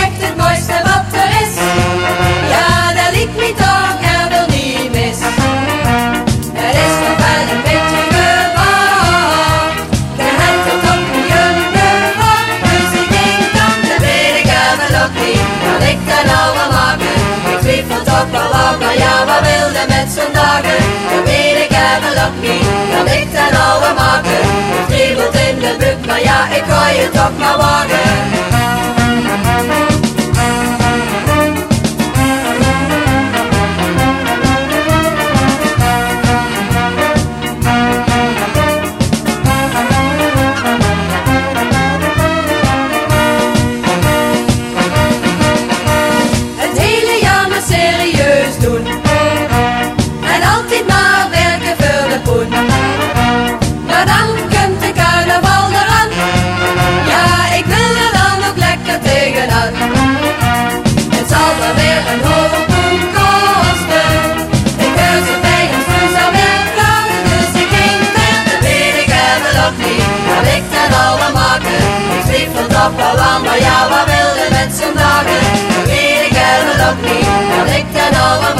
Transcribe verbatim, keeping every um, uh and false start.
echt het mooiste wat er is. Ja, dat liet me toch er wel niet mis. Het is toch wel een beetje gewaar. Je hebt het op je gehoord. Dus ik denk dan, dat weet ik helemaal ook niet. Kan ik dat nou wel maken? Ik twijfel toch wel wat, maar ja, wat wil je met zo'n dagen? Dat weet ik helemaal ook niet. Kan ik dat nou wel maken? Het kriebelt in de buik, maar ja, ik ga je toch maar wagen. Het zal wel weer een hoge poen kosten. Ik wil ze bij ons dus alweer vragen. Dus ik denk dat, dat weet ik helemaal ook niet. Kan ik dat al wel maken? Ik twijfel toch wel aan, maar ja, wat wil je met zo'n dagen? Dat weet ik helemaal ook niet. Kan ik dat al wel maken?